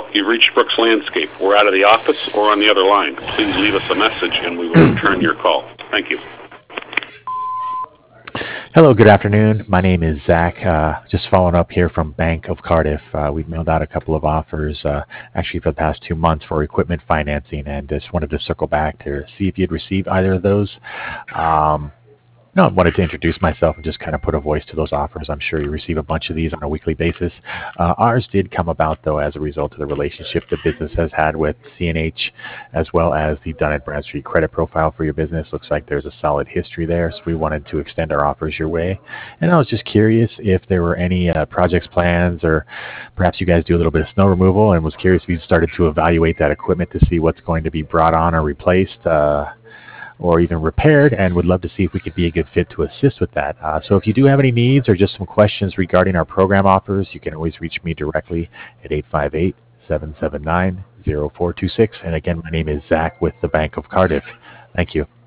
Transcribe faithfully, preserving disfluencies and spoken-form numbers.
You've reached Brooks Landscape. We're out of the office or on the other line. Please leave us a message and we will return your call. Thank you. Hello, good afternoon. My name is Zach. Uh, just following up here from Bank of Cardiff. Uh, we've mailed out a couple of offers uh, actually for the past two months for equipment financing, and just wanted to circle back to see if you'd received either of those. Um, No, I wanted to introduce myself and just kind of put a voice to those offers. I'm sure you receive a bunch of these on a weekly basis. Uh, ours did come about, though, as a result of the relationship the business has had with C N H, as well as the Dun and Bradstreet credit profile for your business. Looks like there's a solid history there, so we wanted to extend our offers your way. And I was just curious if there were any uh, projects plans, or perhaps you guys do a little bit of snow removal, and was curious if you started to evaluate that equipment to see what's going to be brought on or replaced. Uh, or even repaired, and would love to see if we could be a good fit to assist with that. Uh, so if you do have any needs or just some questions regarding our program offers, you can always reach me directly at eight five eight, seven seven nine, zero four two six. And again, my name is Zach with the Bank of Cardiff. Thank you.